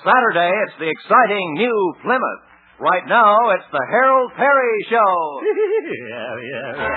Saturday, it's the exciting new Plymouth. Right now, it's the Harold Perry Show. Yeah.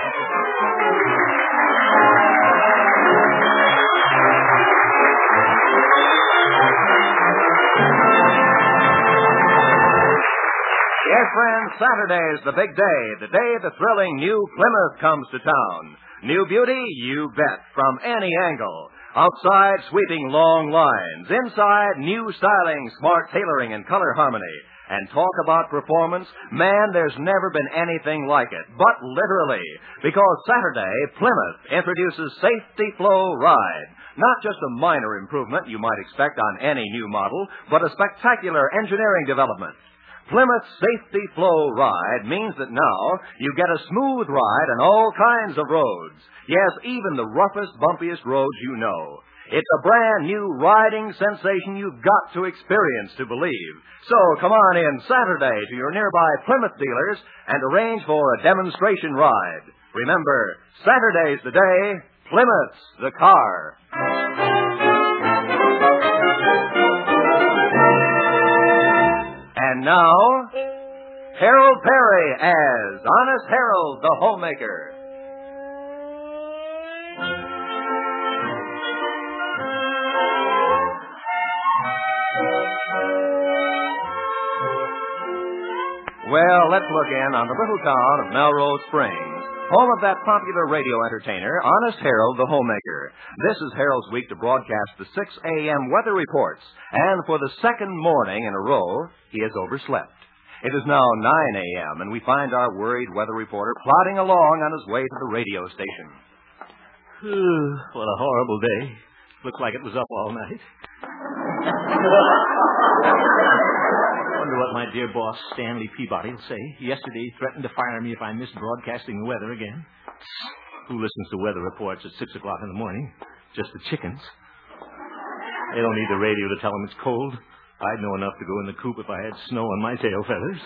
Yes, friends, Saturday is the big day, the day the thrilling new Plymouth comes to town. New beauty, you bet, from any angle. Outside, sweeping long lines. Inside, new styling, smart tailoring, and color harmony. And talk about performance, man, there's never been anything like it. But literally, because Saturday, Plymouth introduces Safety Flow Ride. Not just a minor improvement you might expect on any new model, but a spectacular engineering development. Plymouth Safety Flow Ride means that now you get a smooth ride on all kinds of roads. Yes, even the roughest, bumpiest roads you know. It's a brand new riding sensation you've got to experience to believe. So come on in Saturday to your nearby Plymouth dealers and arrange for a demonstration ride. Remember, Saturday's the day, Plymouth's the car. And now, Harold Perry as Honest Harold the Homemaker. Well, let's look in on the little town of Melrose Springs, home of that popular radio entertainer, Honest Harold the Homemaker. This is Harold's week to broadcast the 6 a.m. weather reports, and for the second morning in a row, he has overslept. It is now 9 a.m., and we find our worried weather reporter plodding along on his way to the radio station. What a horrible day. Looks like it was up all night. I wonder what my dear boss, Stanley Peabody, will say. Yesterday he threatened to fire me if I missed broadcasting the weather again. Who listens to weather reports at 6 o'clock in the morning? Just the chickens. They don't need the radio to tell them it's cold. I'd know enough to go in the coop if I had snow on my tail feathers.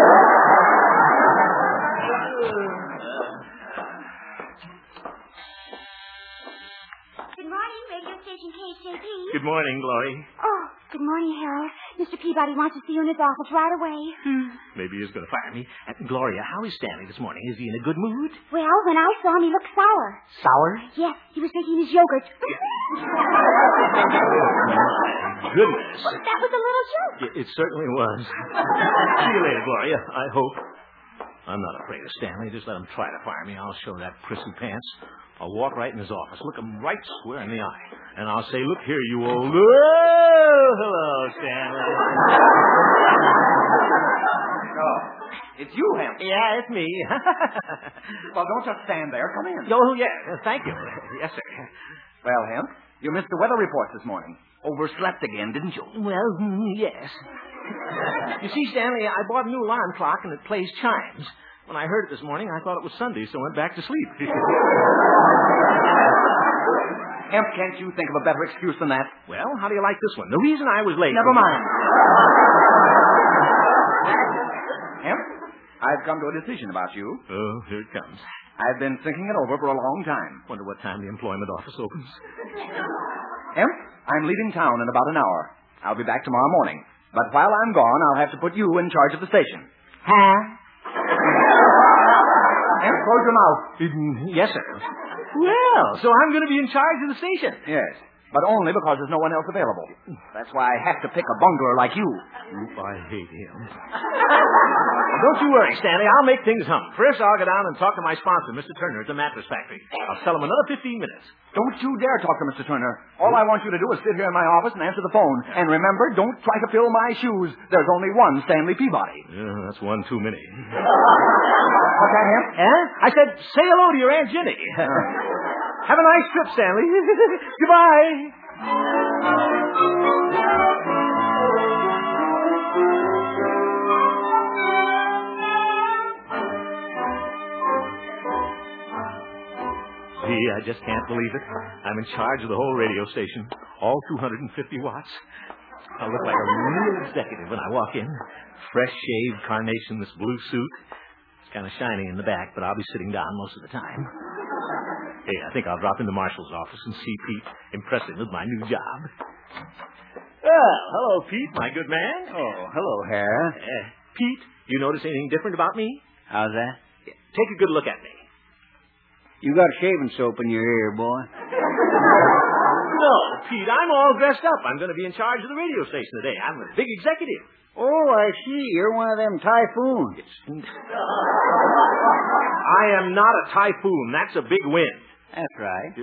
Good morning, radio station KCP. Good morning, Glory. Oh, good morning, Harold. Mr. Peabody wants to see you in his office right away. Maybe he's going to fire me. Gloria, how is Stanley this morning? Is he in a good mood? Well, when I saw him, he looked sour. Sour? Yes, he was drinking his yogurt. Goodness. Well, that was a little joke. It certainly was. See you later, Gloria, I hope. I'm not afraid of Stanley. Just let him try to fire me. I'll show that prissy pants. I'll walk right in his office, look him right square in the eye, and I'll say, look here, you old... Oh, hello, Stanley. Oh, it's you, Hemp. Yeah, it's me. Well, don't just stand there. Come in. Oh, yeah, thank you. Yes, sir. Well, Hemp, you missed the weather reports this morning. Overslept again, didn't you? Well, yes. You see, Stanley, I bought a new alarm clock, and it plays chimes. When I heard it this morning, I thought it was Sunday, so I went back to sleep. Hemp, can't you think of a better excuse than that? Well, how do you like this one? The reason I was late... Never mind. Hemp, I've come to a decision about you. Oh, here it comes. I've been thinking it over for a long time. Wonder what time the employment office opens. Hemp, I'm leaving town in about an hour. I'll be back tomorrow morning. But while I'm gone, I'll have to put you in charge of the station. Huh? Hemp, close your mouth. Yes, sir. Well, so I'm going to be in charge of the station. Yes, but only because there's no one else available. That's why I have to pick a bungler like you. Oop, I hate him. Well, don't you worry, Stanley. I'll make things hum. First, I'll go down and talk to my sponsor, Mr. Turner, at the mattress factory. I'll sell him another 15 minutes. Don't you dare talk to Mr. Turner. All I want you to do is sit here in my office and answer the phone. And remember, don't try to fill my shoes. There's only one Stanley Peabody. Yeah, that's one too many. What's that, Hemp? I said, say hello to your Aunt Jenny. Have a nice trip, Stanley. Goodbye. Gee, I just can't believe it. I'm in charge of the whole radio station. All 250 watts. I look like a real executive when I walk in. Fresh shaved carnation, this blue suit. It's kind of shiny in the back, but I'll be sitting down most of the time. Hey, I think I'll drop into Marshall's office and see Pete, impress him with my new job. Well, hello, Pete, my good man. Oh, hello, Harold. Pete, you notice anything different about me? How's that? Take a good look at me. You got shaving soap in your ear, boy. No, Pete, I'm all dressed up. I'm going to be in charge of the radio station today. I'm a big executive. Oh, I see. You're one of them typhoons. I am not a typhoon. That's a big wind. That's right.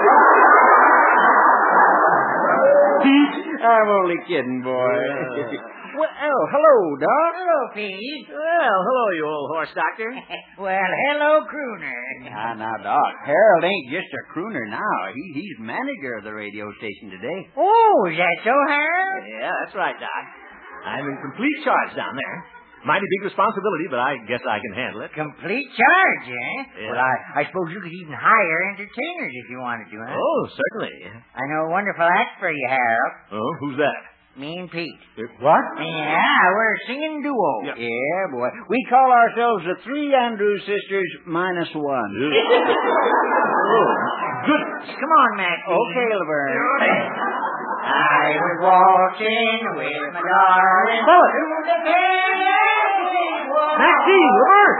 Pete? I'm only kidding, boy. Well, hello, Doc. Hello, Pete. Well, hello, you old horse doctor. Well, hello, crooner. Now, Doc, Harold ain't just a crooner now. He's manager of the radio station today. Oh, is that so, Harold? Yeah, that's right, Doc. I'm in complete charge down there. Mighty big responsibility, but I guess I can handle it. Complete charge, eh? Yeah. Well, I suppose you could even hire entertainers if you wanted to, huh? Oh, certainly. I know a wonderful act for you, Harold. Oh, who's that? Me and Pete. What? Yeah, we're a singing duo. Yeah. Yeah, boy. We call ourselves the Three Andrews Sisters minus one. Oh, goodness. Come on, Mac. Okay, Laverne. I was walking with my darling through the dancing wood. Maxine, Laverne.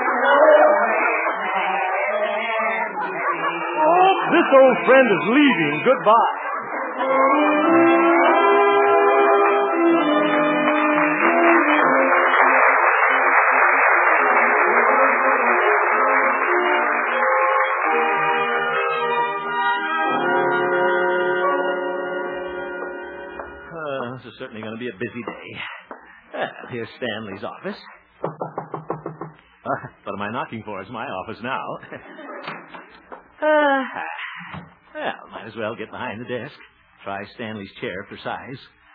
Oh, this old friend is leaving. Goodbye. This is certainly going to be a busy day. Well, here's Stanley's office. What am I knocking for? It's my office now. Well, might as well get behind the desk. Try Stanley's chair for size.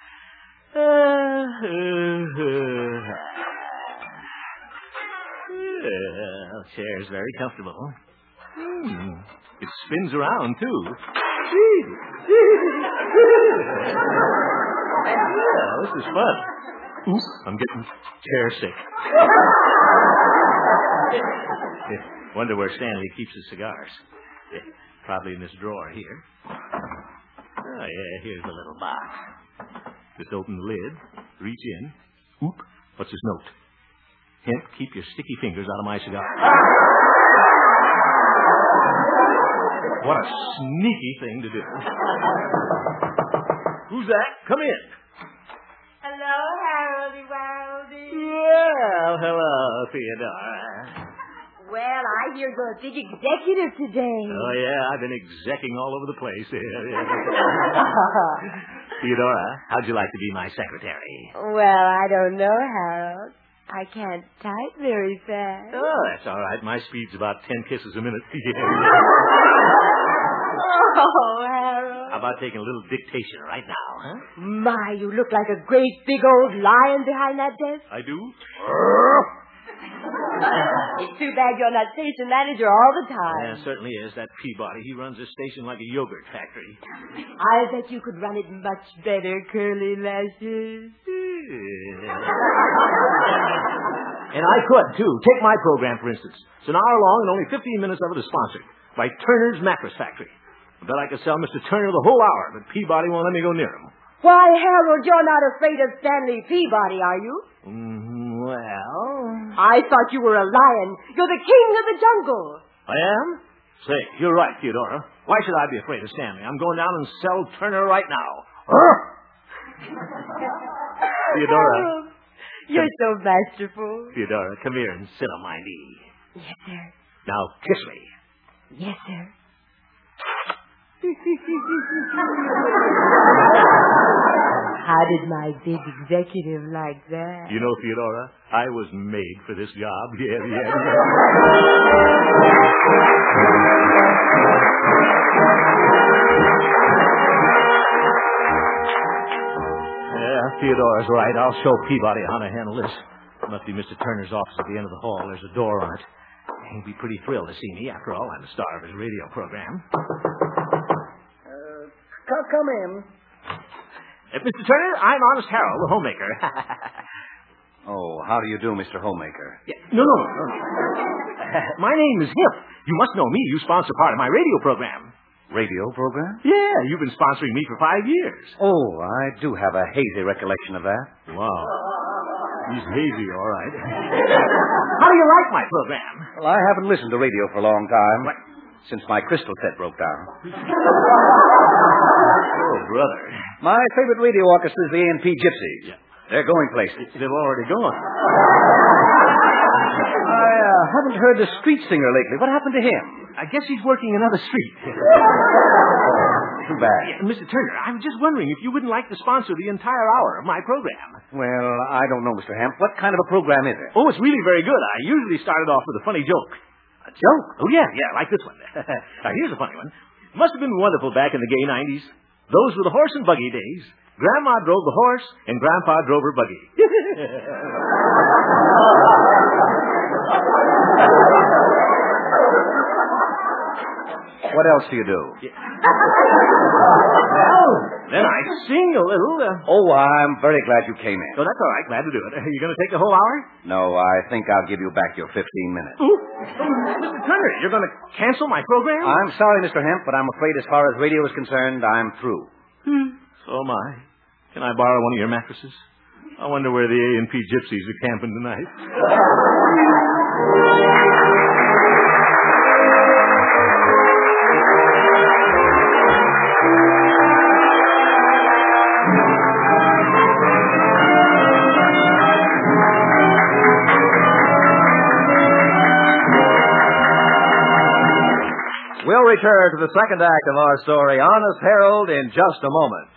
Well, chair's very comfortable. It spins around, too. Well, this is fun. Oops, I'm getting chair sick. Wonder where Stanley keeps his cigars. Probably in this drawer here. Oh, yeah, here's the little box. Just open the lid, reach in. Oop, what's his note? Hint, keep your sticky fingers out of my cigar. What a sneaky thing to do. Who's that? Come in. Hello, Haroldy Wildy. Well, hello, Theodora. Well, I hear you're a big executive today. Oh, yeah, I've been execing all over the place. Theodora, how'd you like to be my secretary? Well, I don't know, Harold. I can't type very fast. Oh, that's all right. My speed's about 10 kisses a minute. Oh, Harold. How about taking a little dictation right now, huh? My, you look like a great big old lion behind that desk. I do? It's too bad you're not station manager all the time. Yeah, certainly is. That Peabody, he runs this station like a yogurt factory. I bet you could run it much better, Curly Lashes. And I could, too. Take my program, for instance. It's an hour long and only 15 minutes of it is sponsored by Turner's Mattress Factory. I bet I could sell Mr. Turner the whole hour, but Peabody won't let me go near him. Why, Harold, you're not afraid of Stanley Peabody, are you? Well... I thought you were a lion. You're the king of the jungle. I am? Say, you're right, Theodora. Why should I be afraid of Stanley? I'm going down and sell Turner right now. Theodora. Harold, you're so masterful. Theodora, come here and sit on my knee. Yes, sir. Now, kiss me. Yes, sir. How did my big executive like that? You know, Theodora, I was made for this job. Yeah. Yeah, Theodora's right. I'll show Peabody how to handle this. Must be Mr. Turner's office at the end of the hall. There's a door on it. He'd be pretty thrilled to see me. After all, I'm the star of his radio program. Come in. Mr. Turner, I'm Honest Harold, the homemaker. Oh, how do you do, Mr. Homemaker? Yeah, no. My name is Hip. You must know me. You sponsor part of my radio program. radio program? Yeah, you've been sponsoring me for 5 years. Oh, I do have a hazy recollection of that. Wow. He's hazy, all right. How do you like my program? Well, I haven't listened to radio for a long time. What? Since my crystal set broke down. Oh, brother. My favorite radio orchestra is the A&P Gypsies. Yeah. They're going places. They've already gone. I haven't heard the street singer lately. What happened to him? I guess he's working another street. Too bad. Yeah, Mr. Turner, I was just wondering if you wouldn't like to sponsor the entire hour of my program. Well, I don't know, Mr. Hemp. What kind of a program is it? Oh, it's really very good. I usually start it off with a funny joke. A joke? Oh, yeah, like this one. Now, here's a funny one. Must have been wonderful back in the gay 90s. Those were the horse and buggy days. Grandma drove the horse, and Grandpa drove her buggy. What else do you do? Well, then I sing a little. Oh, I'm very glad you came in. Oh, that's all right. Glad to do it. Are you going to take the whole hour? No, I think I'll give you back your 15 minutes. Ooh. Mr. Turner, you're going to cancel my program? I'm sorry, Mr. Hemp, but I'm afraid as far as radio is concerned, I'm through. So am I. Can I borrow one of your mattresses? I wonder where the A&P Gypsies are camping tonight. We'll return to the second act of our story, Honest Harold, in just a moment.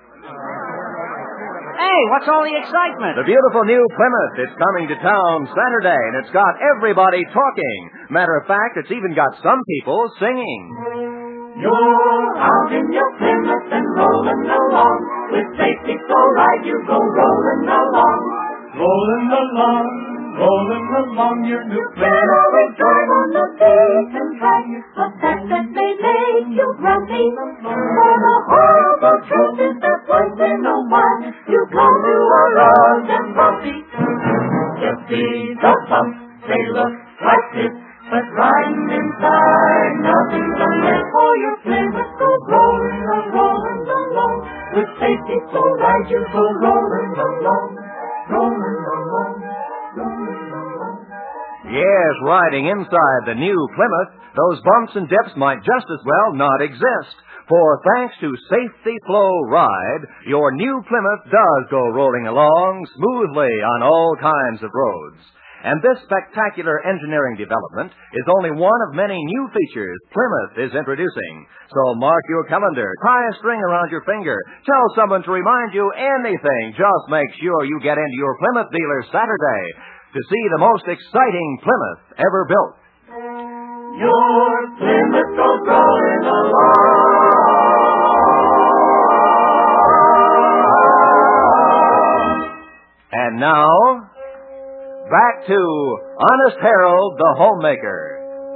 Hey, what's all the excitement? The beautiful new Plymouth is coming to town Saturday, and it's got everybody talking. Matter of fact, it's even got some people singing. You're out in your Plymouth and rolling along. With safety so right, you go rolling along. Rolling along, rolling along, your new Plymouth will drive on the beaten track. A fact that may make you grumpy. For the horrible truth is that once in a while you come to a road and bumpy. Just see the bump, they look like this, but riding inside nothing's unless for your Plymouth go rolling along. With safety so right, you go rolling along, rolling along, rolling along. Yes, riding inside the new Plymouth, those bumps and dips might just as well not exist. For thanks to Safety Flow Ride, your new Plymouth does go rolling along smoothly on all kinds of roads. And this spectacular engineering development is only one of many new features Plymouth is introducing. So mark your calendar, tie a string around your finger, tell someone to remind you anything. Just make sure you get into your Plymouth dealer Saturday to see the most exciting Plymouth ever built. Your Plymouth goes rolling along. And now, back to Honest Harold, the homemaker.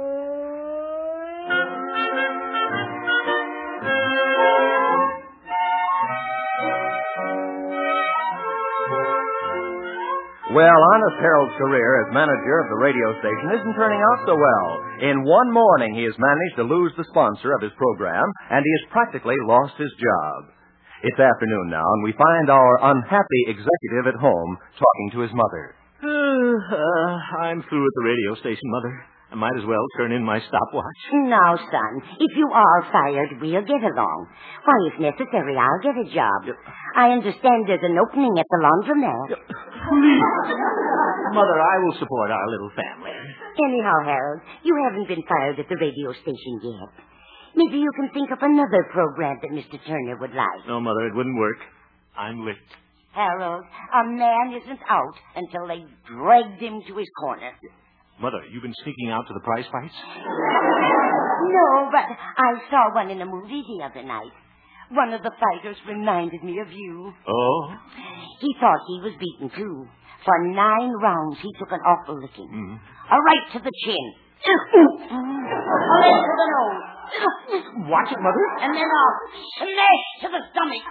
Well, Honest Harold's career as manager of the radio station isn't turning out so well. In one morning, he has managed to lose the sponsor of his program, and he has practically lost his job. It's afternoon now, and we find our unhappy executive at home talking to his mother. I'm through at the radio station, Mother. I might as well turn in my stopwatch. Now, son, if you are fired, we'll get along. Why, if necessary, I'll get a job. I understand there's an opening at the laundromat. Please. Mother, I will support our little family. Anyhow, Harold, you haven't been fired at the radio station yet. Maybe you can think of another program that Mr. Turner would like. No, Mother, it wouldn't work. I'm licked. Harold, a man isn't out until they dragged him to his corner. Mother, you've been sneaking out to the prize fights? No, but I saw one in a movie the other night. One of the fighters reminded me of you. Oh? He thought he was beaten, too. For 9 rounds, he took an awful licking. A right to the chin. A leg to the nose. Watch it, Mother. And then a smash to the stomach.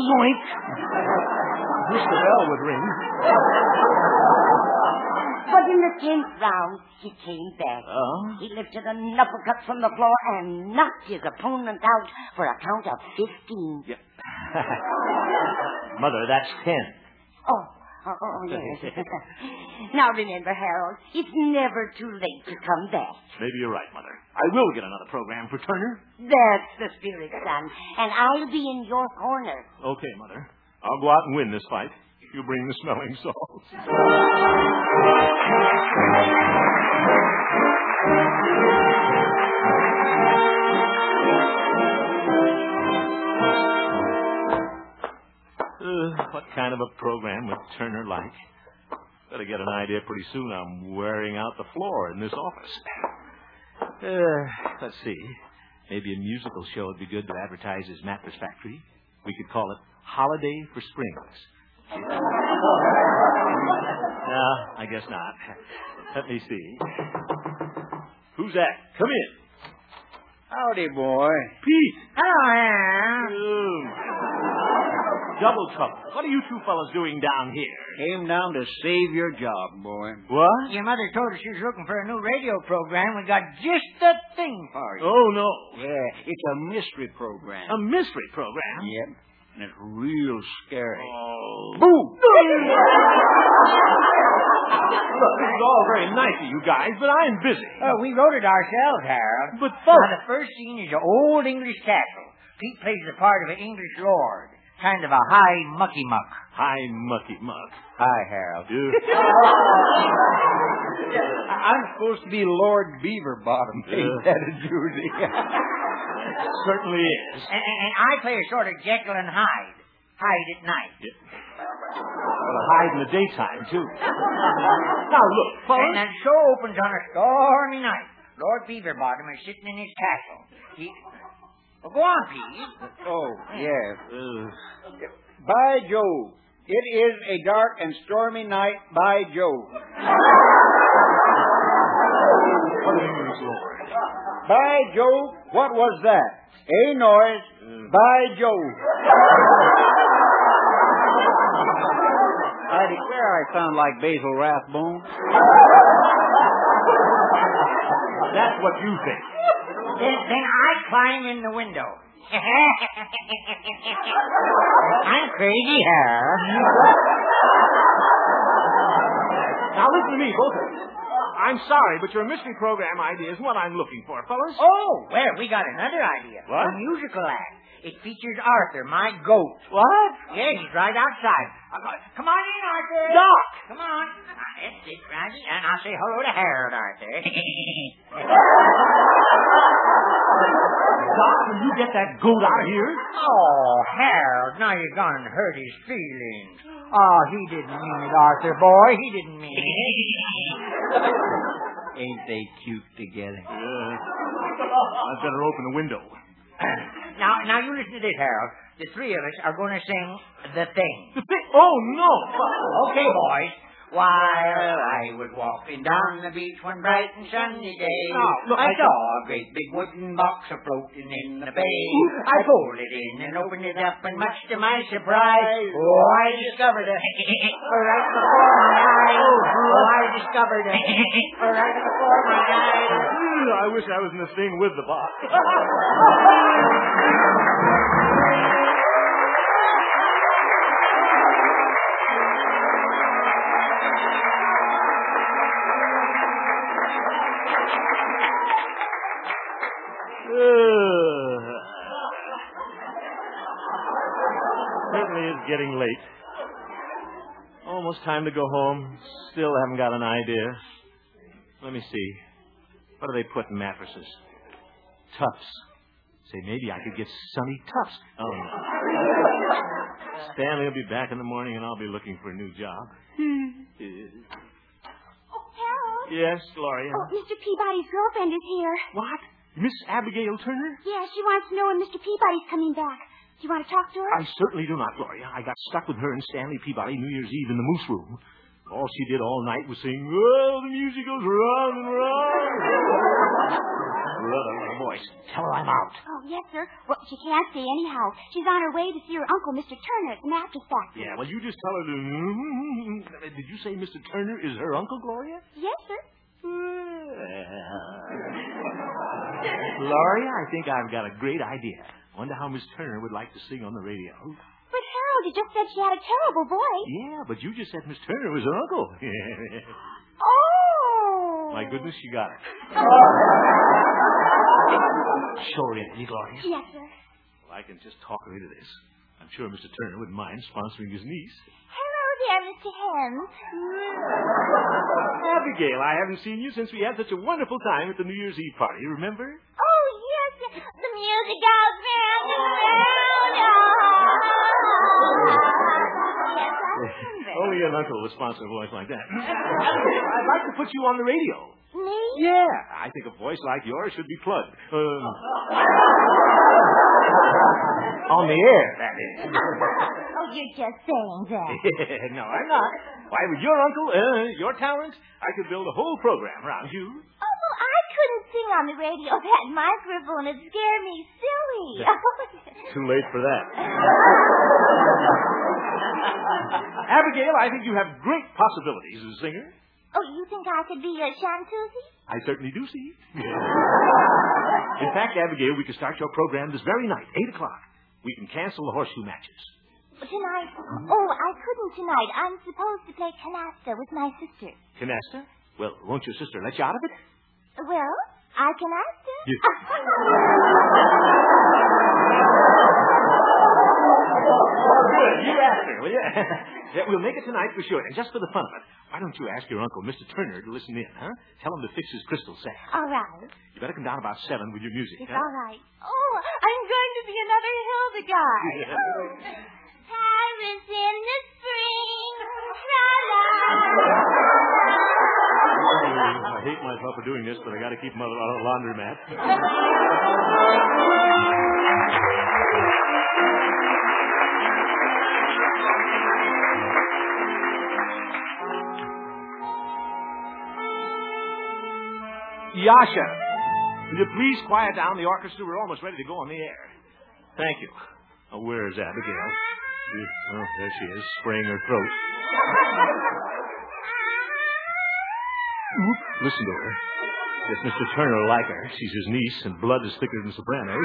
Zoink. Wish the bell would ring. But in the 10th round, he came back. Oh? He lifted an uppercut from the floor and knocked his opponent out for a count of 15. Yeah. Mother, that's 10. Oh, yes. Now remember, Harold, it's never too late to come back. Maybe you're right, Mother. I will get another program for Turner. That's the spirit, son. And I'll be in your corner. Okay, Mother. I'll go out and win this fight. You bring the smelling salts. What kind of a program would Turner like? Better get an idea pretty soon. I'm wearing out the floor in this office. Let's see. Maybe a musical show would be good to advertise his mattress factory. We could call it Holiday for Springs. No, I guess not. Let me see. Who's that? Come in. Howdy, boy. Pete. Hello, Harold. Double trouble. What are you two fellas doing down here? Came down to save your job, boy. What? Your mother told us she was looking for a new radio program. We got just the thing for you. Oh, no. Yeah, it's a mystery program. A mystery program? Yep. And it's real scary. Oh. Boo! Look, this is all very nice of you guys, but I'm busy. Oh, we wrote it ourselves, Harold. But, folks... Now, the first scene is an old English castle. Pete plays the part of an English lord. Kind of a high mucky muck. Hi, Mucky Muck. Hi, Harold. I'm supposed to be Lord Beaverbottom. Ain't that a doozy? Certainly is. And I play a sort of Jekyll and Hyde. Hyde at night. Well, hide in the daytime, too. Now, look, fellas. And the show opens on a stormy night. Lord Beaverbottom is sitting in his castle. Well, go on, Pete. Oh, yes. By Jove, it is a dark and stormy night, by Jove. What do you mean, Lord? By Jove, what was that? A noise, by Jove. I declare I sound like Basil Rathbone. That's what you think. Then I climb in the window. I'm crazy, Harold. Now, listen to me, both of you. I'm sorry, but your mystery program idea isn't what I'm looking for, fellas. Oh, well, we got another idea. What? A musical act. It features Arthur, my goat. What? Yeah, he's right outside. Come on in, Arthur. Doc! Come on. That's it, Rosie. And I'll say hello to Harold, Arthur. Doc, will you get that goat out of here? Oh, Harold, now you're going to hurt his feelings. Oh, he didn't mean it, Arthur, boy. He didn't mean it. Ain't they cute together? Yeah. I'd better open the window. Now you listen to this, Harold. The three of us are going to sing The Thing. The thing? Oh, no. Okay, boys. While I was walking down the beach one bright and sunny day, I saw a great big wooden box a-floating in the bay. I pulled it in and opened it up, and much to my surprise, I discovered it right before my eyes. I discovered it right before my eyes. I wish I was in the thing with the box. Certainly it's getting late. Almost time to go home. Still haven't got an idea. Let me see. What do they put in mattresses? Tufts. Say, maybe I could get Sonny Tufts. Oh, no. Stanley will be back in the morning, and I'll be looking for a new job. Oh, Harold. Yes, Gloria. Oh, Mr. Peabody's girlfriend is here. What? Miss Abigail Turner? Yeah, she wants to know when Mr. Peabody's coming back. Do you want to talk to her? I certainly do not, Gloria. I got stuck with her and Stanley Peabody New Year's Eve in the Moose Room. All she did all night was sing, "Oh, the music goes round and round." Brother, boy, voice. Tell her I'm out. Oh, yes, sir. Well, she can't stay anyhow. She's on her way to see her uncle, Mr. Turner, at the mattress factory. Yeah, well, you just tell her to... Did you say Mr. Turner is her uncle, Gloria? Yes, sir. Gloria, I think I've got a great idea. Wonder how Miss Turner would like to sing on the radio. But, Harold, you just said she had a terrible voice. Yeah, but you just said Miss Turner was her uncle. Oh! My goodness, she got it. Show her in, Gloria. Yes, sir. Well, I can just talk her into this. I'm sure Mr. Turner wouldn't mind sponsoring his niece. Hello there, Mr. Hems. Abigail, I haven't seen you since we had such a wonderful time at the New Year's Eve party, remember? Oh, yes. The music goes round and round. Yes, I remember. Only an uncle would sponsor a voice like that. Abigail, I'd like to put you on the radio. Me? Yeah, I think a voice like yours should be plugged. On the air, that is. Oh, you're just saying that. No, I'm not. Why, with your uncle, your talents, I could build a whole program around you. Oh, well, I couldn't sing on the radio. That microphone would scare me silly. Too late for that. Abigail, I think you have great possibilities as a singer. Oh, you think I could be a chanteuse? I certainly do see. In fact, Abigail, we could start your program this very night, 8 o'clock. We can cancel the horseshoe matches. Tonight? Oh, I couldn't tonight. I'm supposed to play canasta with my sister. Canasta? Well, won't your sister let you out of it? Well, I canasta. Good. You ask her, will you? Yeah, we'll make it tonight for sure. And just for the fun of it, why don't you ask your uncle, Mr. Turner, to listen in, huh? Tell him to fix his crystal sack. All right. You better come down about 7 with your music, It's huh? all right. Oh, I'm going to be another Hildegard. Paris in the spring. I hate myself for doing this, but I got to keep him out of a laundromat. Yasha, will you please quiet down the orchestra? We're almost ready to go on the air. Thank you. Oh, where's Abigail? Oh, there she is, spraying her throat. Listen to her. If Mr. Turner will like her, she's his niece, and blood is thicker than Sopranos.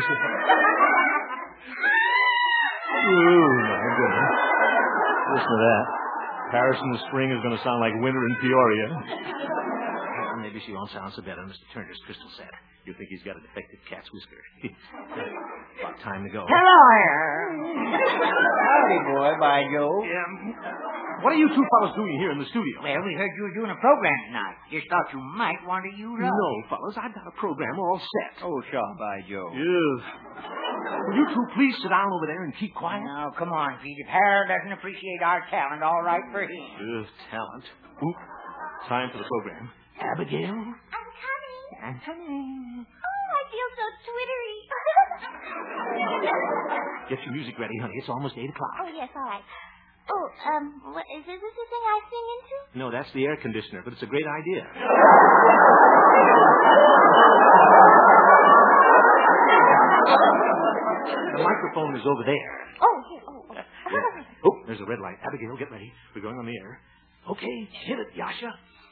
Oh, my goodness. Listen to that. Paris in the spring is going to sound like winter in Peoria. Well, maybe she won't sound so bad on Mr. Turner's crystal set. You'll think he's got a defective cat's whisker. About time to go. Hello there. Howdy, boy, by Joe. What are you two fellows doing here in the studio? Well, we heard you were doing a program tonight. Just thought you might want to use us. No, fellas, I've got a program all set. Oh, sure, by Joe. Yes. Will you two please sit down over there and keep quiet? Now, come on, Pete. If Harold doesn't appreciate our talent, all right for him. Talent. Oop. Time for the program. Abigail? I'm coming. I'm coming. Oh, I feel so twittery. Get your music ready, honey. It's almost 8 o'clock. Oh, yes, all right. Oh, what, is this the thing I sing into? No, that's the air conditioner, but it's a great idea. The microphone is over there. Oh, here. Oh, there's a red light. Abigail, get ready. We're going on the air. Okay, hit it, Yasha.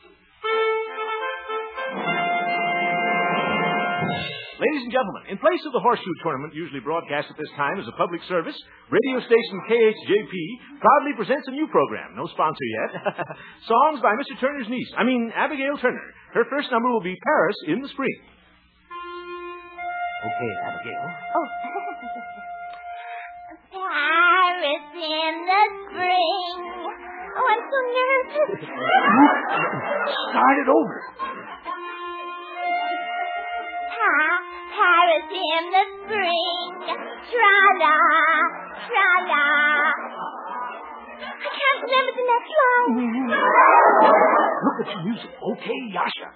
Ladies and gentlemen, in place of the horseshoe tournament usually broadcast at this time as a public service, radio station KHJP proudly presents a new program. No sponsor yet. Songs by Mr. Turner's niece. Abigail Turner. Her first number will be Paris in the Spring. Okay, Abigail. Oh. Paris in the spring. Oh, I'm so nervous. Start it over. Paris in the spring. Tra-la, tra-la. I can't remember the next line. Look at your music. Okay, Yasha.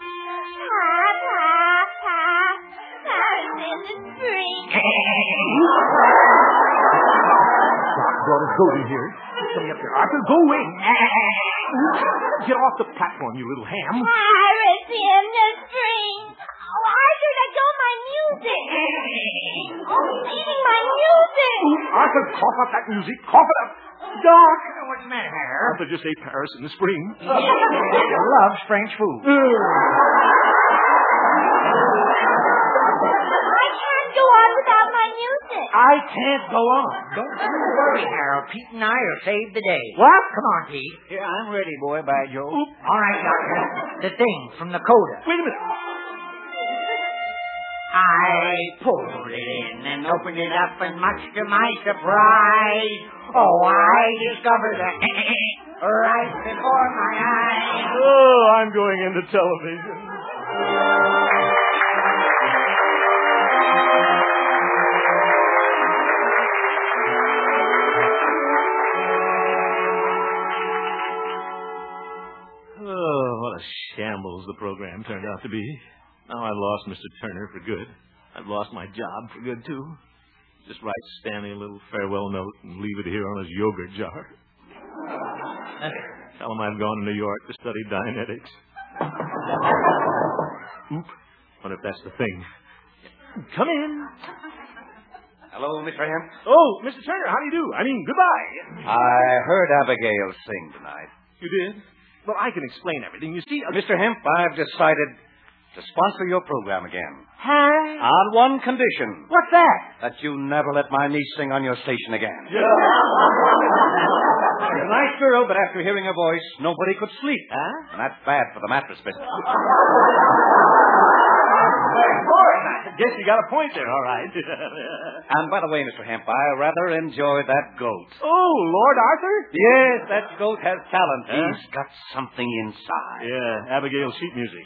Paris in the spring. Brought his goat in here. Coming up here. Arthur, go away. Get off the platform, you little ham. Paris in the spring. Oh, Arthur, let go of my music. music. Oh, he's eating my music. Arthur, cough up that music. Cough it up. Doc, what's the matter? Arthur just ate Paris in the spring. He loves French food. I can't go on without my music. I can't go on. Don't you worry, Harold. Pete and I will save the day. What? Come on, Pete. Yeah, I'm ready, boy, by Joe. All right, Doctor. The thing from the coda. Wait a minute. I pulled it in and opened it up, and much to my surprise, I discovered that right before my eyes. Oh, I'm going into television. Oh, what a shambles the program turned out to be. Now I've lost Mr. Turner for good. I've lost my job for good, too. Just write Stanley a little farewell note and leave it here on his yogurt jar. Tell him I've gone to New York to study Dianetics. Oop. Wonder if that's the thing. Come in. Hello, Mr. Hemp. Oh, Mr. Turner, how do you do? I mean, goodbye. I heard Abigail sing tonight. You did? Well, I can explain everything. You see, Mr. Hemp, I've decided to sponsor your program again. Huh? On one condition. What's that? That you never let my niece sing on your station again. Yeah. She's a nice girl, but after hearing her voice, nobody could sleep. Huh? And that's bad for the mattress business. I guess you got a point there, all right. And by the way, Mr. Hemp, I rather enjoyed that goat. Oh, Lord Arthur? Yes, that goat has talent. Huh? He's got something inside. Yeah, Abigail sheet music.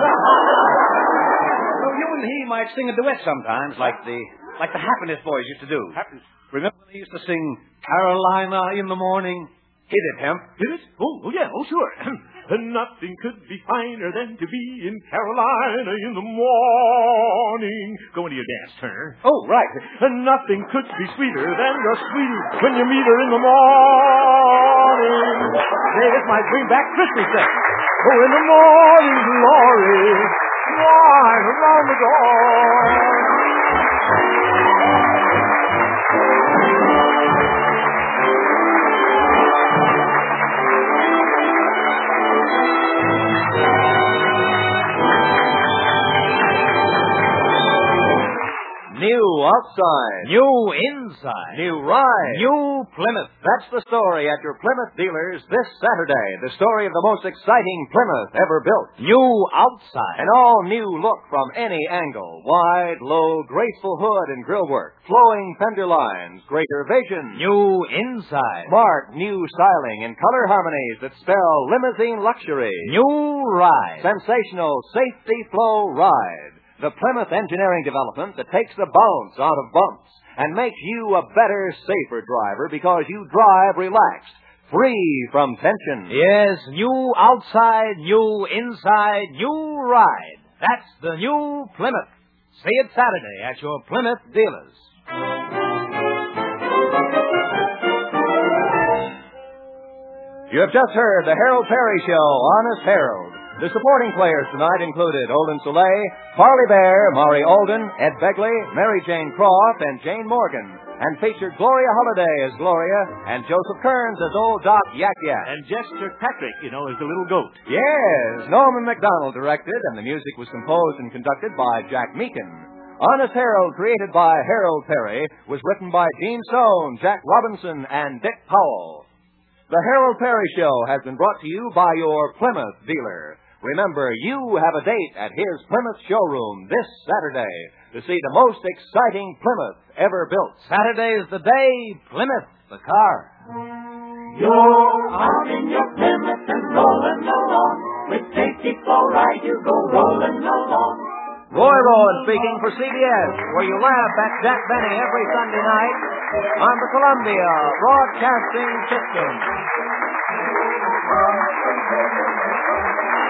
So you and he might sing a duet sometimes, like the Happiness Boys used to do. Remember when they used to sing Carolina in the morning? Hit it, Hemp. Did it? Oh, yeah, oh, sure. Nothing could be finer than to be in Carolina in the morning. Go into your dance, Turner. Oh, right. Nothing could be sweeter than your sweetie when you meet her in the morning. Hey, this might bring back Christmas Day. Oh, in the morning glory, wine around the door. New outside. New inside. New ride. New Plymouth. That's the story at your Plymouth dealers this Saturday. The story of the most exciting Plymouth ever built. New outside. An all-new look from any angle. Wide, low, graceful hood and grillwork. Flowing fender lines. Greater vision. New inside. Smart, new styling and color harmonies that spell limousine luxury. New ride. Sensational safety flow ride. The Plymouth engineering development that takes the bounce out of bumps and makes you a better, safer driver because you drive relaxed, free from tension. Yes, new outside, new inside, new ride. That's the new Plymouth. See it Saturday at your Plymouth dealers. You have just heard the Harold Perry Show, Honest Harold. The supporting players tonight included Olin Soleil, Parley Bear, Maury Alden, Ed Begley, Mary Jane Croft, and Jane Morgan, and featured Gloria Holliday as Gloria and Joseph Kearns as Old Doc Yak Yak. And Jess Kirkpatrick, as the little goat. Yes, Norman MacDonald directed, and the music was composed and conducted by Jack Meakin. Honest Harold, created by Harold Perry, was written by Gene Sohn, Jack Robinson, and Dick Powell. The Harold Perry Show has been brought to you by your Plymouth dealer. Remember, you have a date at his Plymouth showroom this Saturday to see the most exciting Plymouth ever built. Saturday's the day, Plymouth, the car. You're out in your Plymouth and rolling along. With safety flow right, you go rolling along. Roy Rowan speaking for CBS, where you laugh at Jack Benny every Sunday night on the Columbia Broadcasting System.